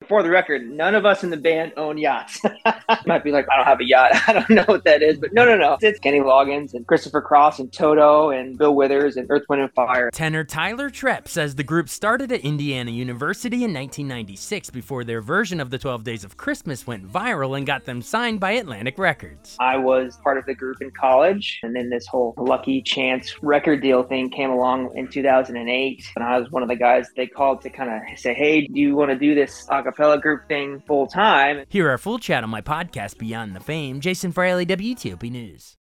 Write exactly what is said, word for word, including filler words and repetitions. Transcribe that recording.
for the record, none of us in the band own yachts. Might be like, I don't have a yacht. I don't know what that is, but no, no, no. It's Kenny Loggins and Christopher Cross and Toto and Bill Withers and Earth, Wind and Fire. Tenor Tyler Trepp says the group started at Indiana University in nineteen ninety-six before their version of the twelve Days of Christmas went viral and got them signed by Atlantic Records. I was part of the group in college, and then this whole Lucky Chance record deal thing came along in two thousand eight, and I was one of the guys they called to kind of say, hey, do you want to do this a cappella group thing full time? Hear our full chat on my podcast, Beyond the Fame. Jason Fraley, W T O P News.